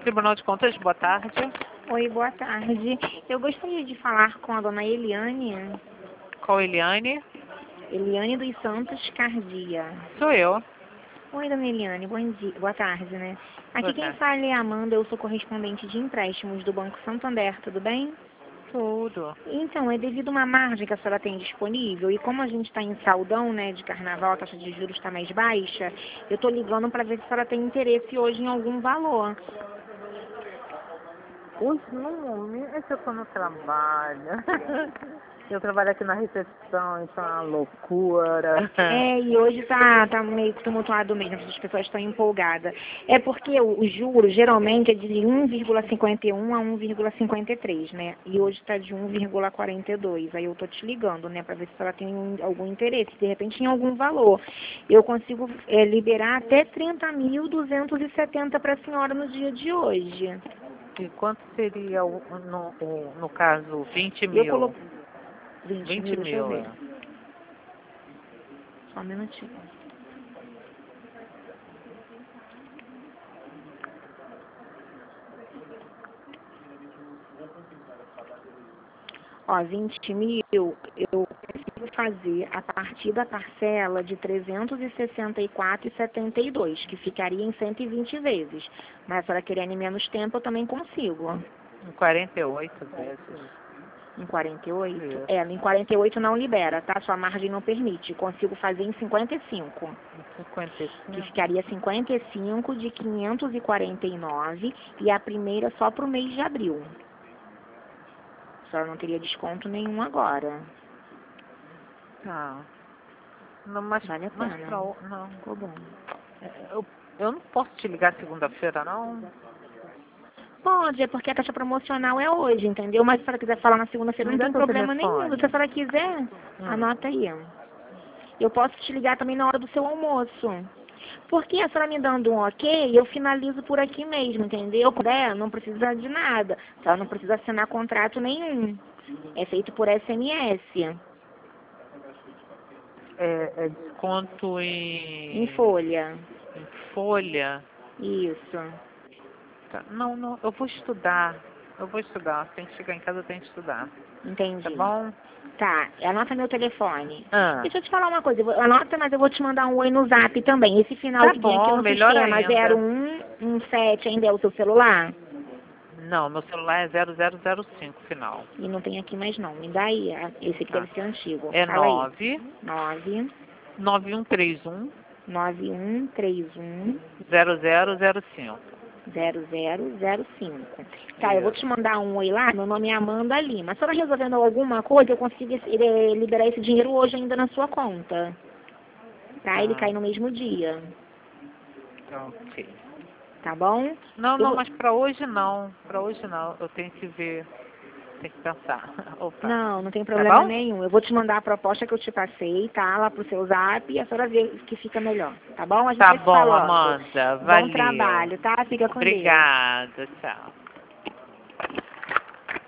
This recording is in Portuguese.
Tribunal de Contas, boa tarde. Oi, boa tarde. Eu gostaria de falar com a dona Eliane. Qual Eliane? Eliane dos Santos Cardia. Sou eu. Oi, dona Eliane, bom dia. Boa tarde, né? Aqui Boa quem tarde. fala é a Amanda, eu sou correspondente de empréstimos do Banco Santander, tudo bem? Tudo. Então, é devido a uma margem que a senhora tem disponível e como a gente está em saldão, né, de carnaval, a taxa de juros está mais baixa, eu estou ligando para ver se a senhora tem interesse hoje em algum valor. Hoje, no momento, eu tô no trabalho. Eu trabalho aqui na recepção, então é uma loucura. É, e hoje tá meio tumultuado mesmo, as pessoas estão empolgadas. É porque o juro geralmente é de 1,51 a 1,53, né? E hoje está de 1,42. Aí eu tô te ligando, né, para ver se ela tem algum interesse, de repente em algum valor. Eu consigo liberar até 30.270 para a senhora no dia de hoje. E quanto seria, no caso, 20 Eu mil? coloco 20 20 mil, deixa eu mil, ver. é. Só um minutinho. Ó, 20 mil eu consigo fazer a partir da parcela de 364,72, que ficaria em 120 vezes. Mas se ela querer em menos tempo, eu também consigo. Em 48 vezes. Em 48? Isso. É, em 48 não libera, tá? Sua margem não permite. Consigo fazer em 55. Em Que 55. ficaria 55 de 549 e a primeira só para o mês de abril. A senhora não teria desconto nenhum agora. Tá. Não, mas, Vale a mas pena. não. Ficou bom. Eu não posso te ligar segunda-feira, não? Pode, é porque a taxa promocional é hoje, entendeu? Mas se a senhora quiser falar na segunda-feira, Me não dá tem teu problema nenhum. telefone. Se a senhora quiser, anota aí. Eu posso te ligar também na hora do seu almoço. Porque a senhora me dando um ok, eu finalizo por aqui mesmo, entendeu? Não precisa de nada. A senhora não precisa assinar contrato nenhum. É feito por SMS, É desconto em folha. em folha. Isso. Tá. Não, eu vou estudar. Eu vou estudar. Tem que chegar em casa, eu tenho que estudar. Tá Entendi. bom? Tá, anota meu telefone. Ah, Deixa eu te falar uma coisa, anota, mas eu vou te mandar um oi no zap também. Esse final tá que tem aqui bom, no melhor sistema, ainda. 0117, ainda é o seu celular? Não, meu celular é 0005 final. E não tem aqui mais não, me dá aí, esse aqui Tá. deve ser antigo. É Fala aí. 9 9 9131 9131 0005. 0005. Tá, eu vou te Isso. mandar um oi lá, meu nome é Amanda Lima. Se ela resolvendo alguma coisa, eu consigo liberar esse dinheiro hoje ainda na sua conta. Pra ele Tá. cair no mesmo dia. Tá, ok. Tá bom? Eu Não, vou... mas pra hoje não. Pra hoje não. Eu tenho que ver. Tem que pensar. Opa. Não, não tem Tá problema bom? nenhum. Eu vou te mandar a proposta que eu te passei, tá? Lá pro seu zap e a senhora vê o que fica melhor. Tá bom? A gente Tá vai se bom, falando. Amanda. Bom Valeu. trabalho, tá? Fica com Deus. Obrigada. Tchau.